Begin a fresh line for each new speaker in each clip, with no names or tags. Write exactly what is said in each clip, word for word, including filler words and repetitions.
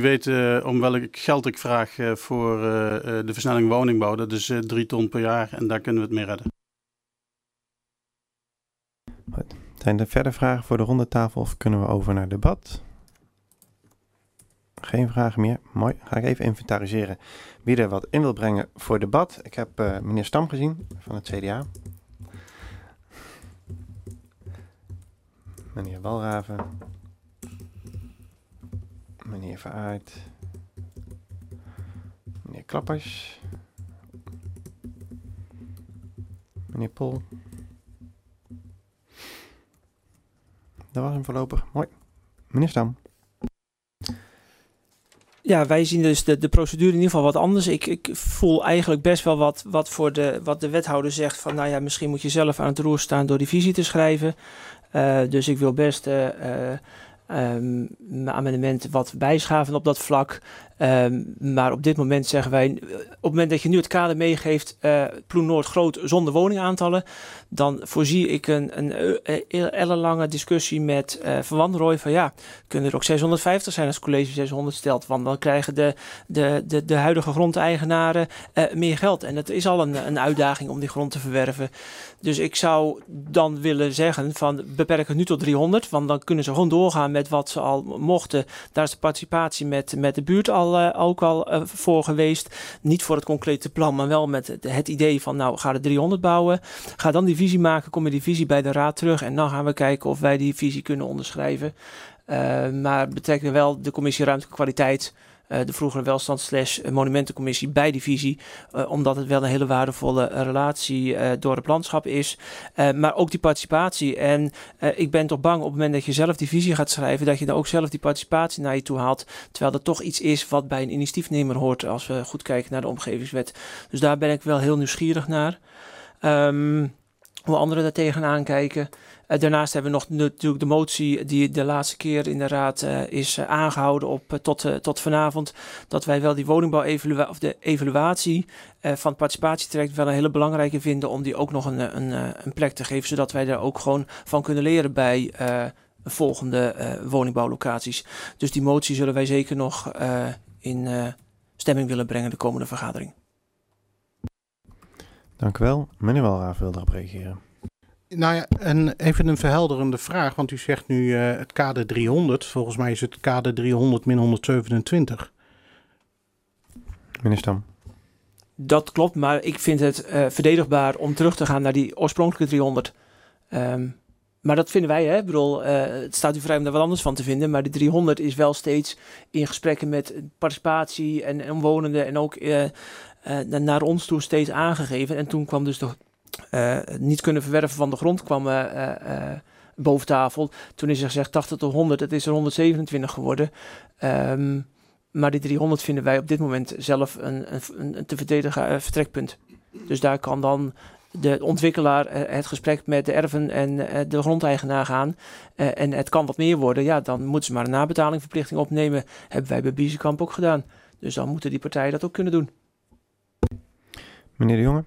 weet uh, om welk geld ik vraag uh, voor uh, de versnelling woningbouw. Dat is uh, drie ton per jaar en daar kunnen we het mee redden.
Goed. Zijn er verder vragen voor de rondetafel of kunnen we over naar debat? Geen vragen meer. Mooi. Ga ik even inventariseren wie er wat in wil brengen voor debat. Ik heb uh, meneer Stam gezien van het C D A. Meneer Walraven. Meneer Veraert. Meneer Klappers. Meneer Pol. Dat was hem voorlopig. Mooi. Meneer Stam.
Ja, wij zien dus de, de procedure in ieder geval wat anders. Ik, ik voel eigenlijk best wel wat, wat, voor de, wat de wethouder zegt van, nou ja, misschien moet je zelf aan het roer staan door die visie te schrijven. Uh, dus ik wil best uh, uh, um, mijn amendement wat bijschaven op dat vlak. Um, maar op dit moment zeggen wij, op het moment dat je nu het kader meegeeft, uh, Ploen Noord groot zonder woningaantallen, dan voorzie ik een, een, een ellenlange discussie met uh, Van Wanrooy van ja, kunnen er ook zeshonderdvijftig zijn als het college zeshonderd stelt, want dan krijgen de, de, de, de huidige grondeigenaren uh, meer geld. En het is al een, een uitdaging om die grond te verwerven. Dus ik zou dan willen zeggen van beperk het nu tot driehonderd, want dan kunnen ze gewoon doorgaan met wat ze al mochten. Daar is de participatie met, met de buurt al Uh, ook al uh, voor geweest. Niet voor het concrete plan, maar wel met het, het idee van nou, ga er driehonderd bouwen. Ga dan die visie maken, kom je die visie bij de raad terug en dan gaan we kijken of wij die visie kunnen onderschrijven. Uh, maar betrekken wel de commissie Ruimtelijke Kwaliteit, uh, de vroegere welstand slash monumentencommissie bij die visie, uh, omdat het wel een hele waardevolle uh, relatie uh, door het landschap is. Uh, maar ook die participatie. En uh, ik ben toch bang op het moment dat je zelf die visie gaat schrijven, dat je dan ook zelf die participatie naar je toe haalt, terwijl dat toch iets is wat bij een initiatiefnemer hoort als we goed kijken naar de omgevingswet. Dus daar ben ik wel heel nieuwsgierig naar. Um, hoe anderen daar tegenaan kijken. Uh, daarnaast hebben we nog natuurlijk de motie die de laatste keer in de raad uh, is uh, aangehouden op uh, tot, uh, tot vanavond. Dat wij wel die woningbouw-evaluatie of de evaluatie uh, van het participatietraject wel een hele belangrijke vinden om die ook nog een, een, een plek te geven, zodat wij daar ook gewoon van kunnen leren bij uh, volgende uh, woningbouwlocaties. Dus die motie zullen wij zeker nog uh, in uh, stemming willen brengen de komende vergadering.
Dank u wel. Meneer Walraven wil erop reageren.
Nou ja, en even een verhelderende vraag, want u zegt nu uh, het kader driehonderd. Volgens mij is het kader driehonderd min honderdzevenentwintig.
Meneer Stam.
Dat klopt, maar ik vind het uh, verdedigbaar om terug te gaan naar die oorspronkelijke driehonderd. Um, maar dat vinden wij, hè. Ik bedoel, uh, het staat u vrij om daar wat anders van te vinden, maar die driehonderd is wel steeds in gesprekken met participatie en omwonenden en ook uh, uh, naar ons toe steeds aangegeven. En toen kwam dus de uh, niet kunnen verwerven van de grond kwam uh, uh, boven tafel. Toen is er gezegd tachtig tot honderd, het is er honderdzevenentwintig geworden. Um, maar die driehonderd vinden wij op dit moment zelf een, een, een te verdedigen uh, vertrekpunt. Dus daar kan dan de ontwikkelaar uh, het gesprek met de erven en uh, de grondeigenaar gaan. Uh, en het kan wat meer worden. Ja, dan moeten ze maar een nabetalingverplichting opnemen. Hebben wij bij Biezenkamp ook gedaan. Dus dan moeten die partijen dat ook kunnen doen.
Meneer De Jonge.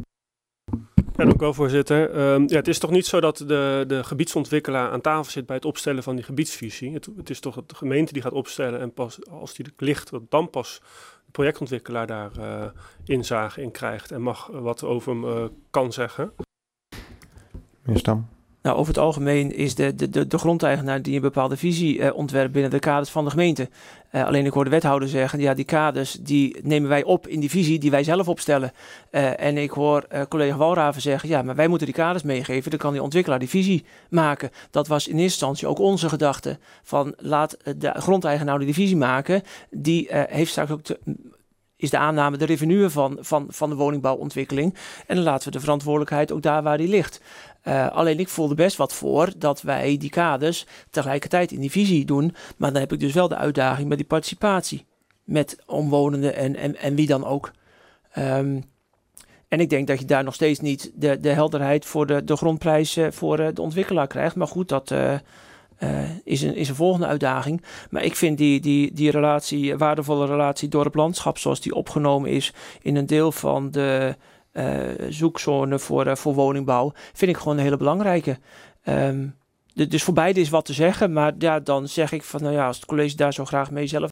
Ja, dank u wel, voorzitter. Um, ja, het is toch niet zo dat de, de gebiedsontwikkelaar aan tafel zit bij het opstellen van die gebiedsvisie. Het, het is toch de gemeente die gaat opstellen en pas als die ligt, dan pas de projectontwikkelaar daar uh, inzage in krijgt en mag uh, wat over hem uh, kan zeggen.
Meneer Stam.
Nou, over het algemeen is de, de, de, de grondeigenaar die een bepaalde visie uh, ontwerpt binnen de kaders van de gemeente. Uh, alleen ik hoor de wethouder zeggen, ja, die kaders die nemen wij op in die visie die wij zelf opstellen. Uh, en ik hoor uh, collega Walraven zeggen, ja, maar wij moeten die kaders meegeven. Dan kan die ontwikkelaar die visie maken. Dat was in eerste instantie ook onze gedachte. Van laat de grondeigenaar die visie maken. Die uh, heeft straks ook te, is de aanname de revenue van, van, van de woningbouwontwikkeling. En dan laten we de verantwoordelijkheid ook daar waar die ligt. Uh, alleen ik voelde best wat voor dat wij die kaders tegelijkertijd in die visie doen. Maar dan heb ik dus wel de uitdaging met die participatie. Met omwonenden en, en, en wie dan ook. Um, en ik denk dat je daar nog steeds niet de, de helderheid voor de, de grondprijs uh, voor uh, de ontwikkelaar krijgt. Maar goed, dat uh, uh, is, een, is een volgende uitdaging. Maar ik vind die, die, die relatie, waardevolle relatie door het landschap zoals die opgenomen is in een deel van de Uh, zoekzone voor, uh, voor woningbouw, vind ik gewoon een hele belangrijke. Um, de, dus voor beide is wat te zeggen, maar ja, dan zeg ik van, nou ja, als het college daar zo graag mee zelf